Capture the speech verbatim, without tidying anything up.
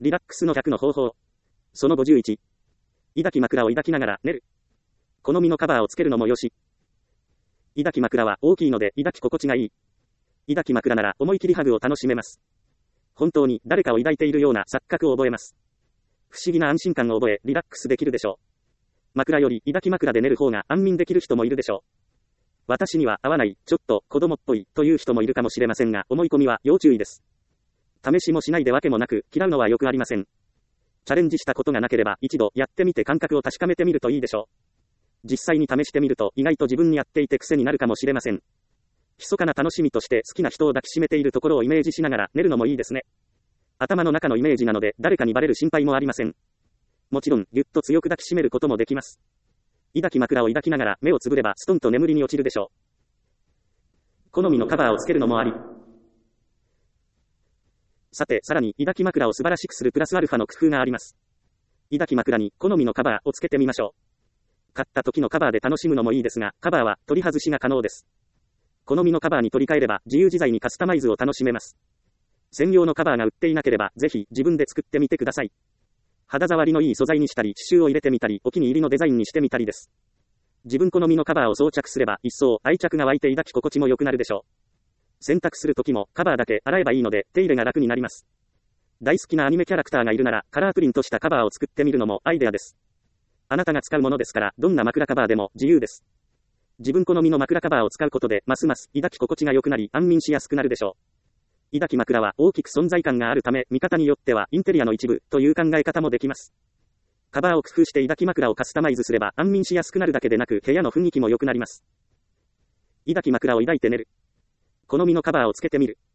リラックスの逆の方法。そのごじゅういち。抱き枕を抱きながら寝る。好みのカバーをつけるのもよし。抱き枕は大きいので抱き心地がいい。抱き枕なら思い切りハグを楽しめます。本当に誰かを抱いているような錯覚を覚えます。不思議な安心感を覚えリラックスできるでしょう。枕より抱き枕で寝る方が安眠できる人もいるでしょう。私には合わない、ちょっと子供っぽいという人もいるかもしれませんが、思い込みは要注意です。試しもしないでわけもなく嫌うのはよくありません。チャレンジしたことがなければ一度やってみて感覚を確かめてみるといいでしょう。実際に試してみると意外と自分にやっていて癖になるかもしれません。密かな楽しみとして好きな人を抱きしめているところをイメージしながら寝るのもいいですね。頭の中のイメージなので誰かにバレる心配もありません。もちろんぎゅっと強く抱きしめることもできます。抱き枕を抱きながら目をつぶればストンと眠りに落ちるでしょう。好みのカバーをつけるのもあり。さて、さらに抱き枕を素晴らしくするプラスアルファの工夫があります。抱き枕に好みのカバーをつけてみましょう。買った時のカバーで楽しむのもいいですが、カバーは取り外しが可能です。好みのカバーに取り替えれば自由自在にカスタマイズを楽しめます。専用のカバーが売っていなければぜひ自分で作ってみてください。肌触りのいい素材にしたり、刺繍を入れてみたり、お気に入りのデザインにしてみたりです。自分好みのカバーを装着すれば一層愛着が湧いて抱き心地も良くなるでしょう。洗濯する時もカバーだけ洗えばいいので手入れが楽になります。大好きなアニメキャラクターがいるならカラープリントしたカバーを作ってみるのもアイデアです。あなたが使うものですからどんな枕カバーでも自由です。自分好みの枕カバーを使うことでますます抱き心地が良くなり安眠しやすくなるでしょう。抱き枕は大きく存在感があるため見方によってはインテリアの一部という考え方もできます。カバーを工夫して抱き枕をカスタマイズすれば安眠しやすくなるだけでなく部屋の雰囲気も良くなります。抱き枕を抱いて寝る。好みのカバーをつけてみる。